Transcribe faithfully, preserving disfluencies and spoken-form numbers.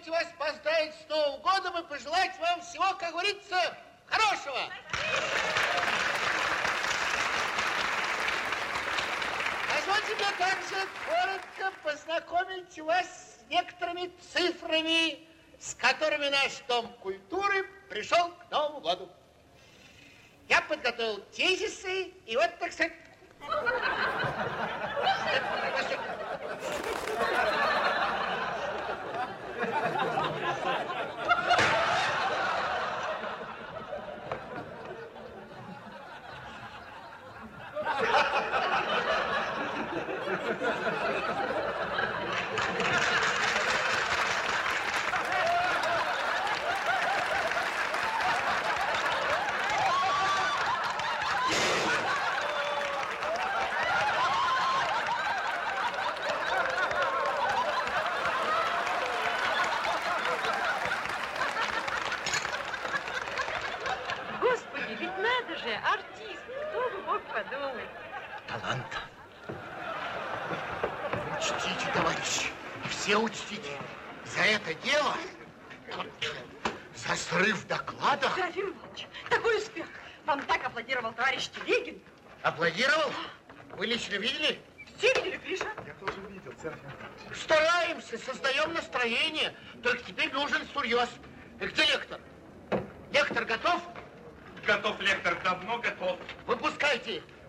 позвольте вас поздравить с Новым годом и пожелать вам всего, как говорится, хорошего. Позвольте мне также коротко познакомить вас с некоторыми цифрами, с которыми наш Дом культуры пришел к Новому году. Я подготовил тезисы, и вот, так сказать... Все учтите, за это дело, за срыв доклада... Серафим Иванович, такой успех! Вам так аплодировал товарищ Телегин. Аплодировал? Вы лично видели? Все видели, Гриша? Я тоже видел, Серафим Иванович. Стараемся, создаем настроение, только теперь нужен сурьез. Где лектор? Лектор готов? Готов, лектор, давно готов. Выпускайте.